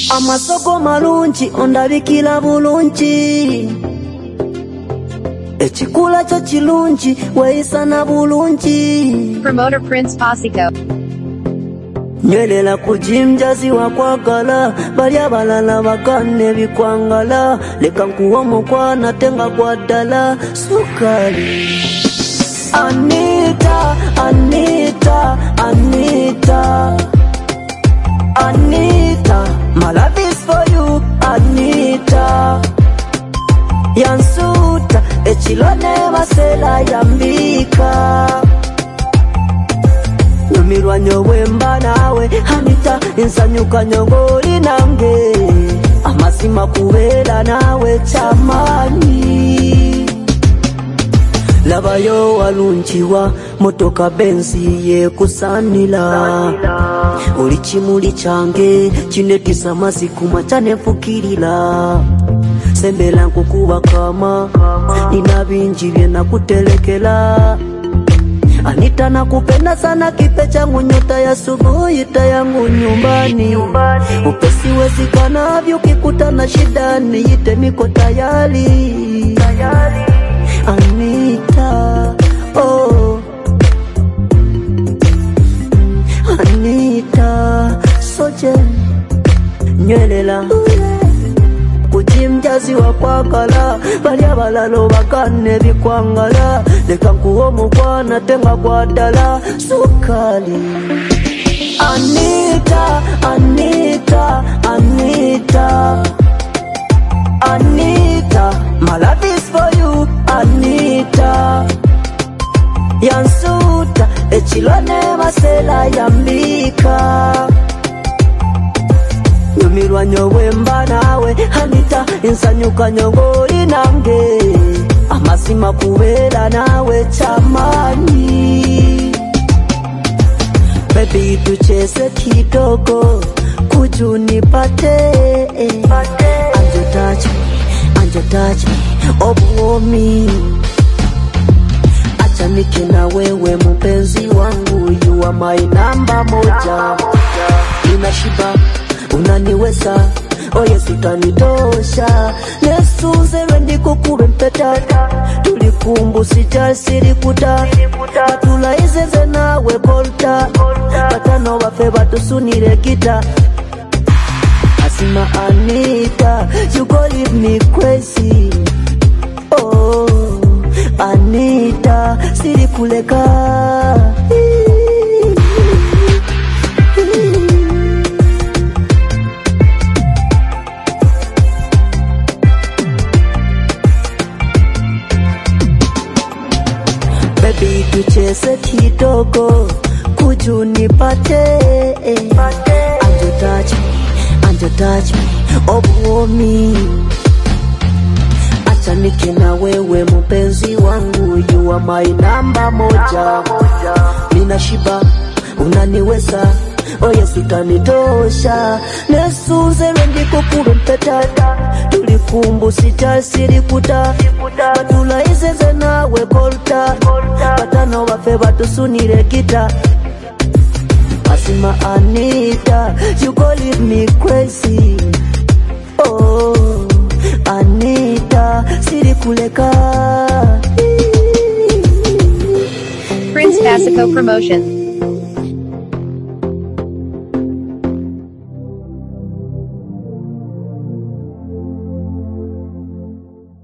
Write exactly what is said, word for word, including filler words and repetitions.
Amasoko malungi ondabikira bulungi, ekikula kyo kirungi weeyisa bulungi. Promoter Prince Pasico. Nyelela ku jimjazi wakwagala, bali abalala bagane bikwangala, leka nkuwa omukwana tenga gwa ddala sukali. Anita, Anita, Anita, Anita, my love is for you, Anita. Yansuta, echilone masela yambika. Numirwa nyowemba nawe, Anita, insanyuka nyongoli nange. Amasima kuwela nawe chamani. Labayo walunchiwa, motoka benzi ye kusanila. Oli chimuli change, chinetisa masiku machane fukirila. Sembela nkukuba kama, nina binji vyena kutelekela. Anita nakupenda sana kipe changu nyota ya subuhi tayangu nyumbani. Upesi wezi kanavyo kikutana shida niite niko tayari. Anita, oh Anita, soje nyelela kujimjazi wakwagala, bali abalalo bagane bikwangala, leka nkuwa omukwana tenga gwa ddala sukali. Anita, Anita, Anita, Anita, my love is for you, Anita. Yansuta, echilone masela yambika. Numirwa nyowemba nawe, Anita, insanyuka nyongoli nange. Amasima kuwela nawe chamani. Baby tucheze kidogo, kujunipate. Anjo touch me, Anjo touch me, obuomi. Acha nike na wewe mpenzi wangu, you are my number moja. Ninashiba, unaniweza, oh yes utanitosha. Nesuze rendi kukube mpeta, tulikumbu sijasiri kuta. Batula izeze nawe bolta, batano wafe batusunire kita. Asima Anita, you go leave me crazy. Oh Anita, siri kuleka. Baby tucheze kidogo, kujunipate. Anjo touch me, Anjo touch me, obuomi. Acha nike na wewe mpenzi wangu, you are my number moja. Ninashiba, unaniweza, oh yes utanitosha. Nesuze rendi kukube mpeta, tulikumbu sijasiri kuta. Batula izeze nawe bolta, batano wafe batusunire kita. Asima Anita, you go leave me crazy. Oh Anita, siri kuleka. Prince Pasico Promotion.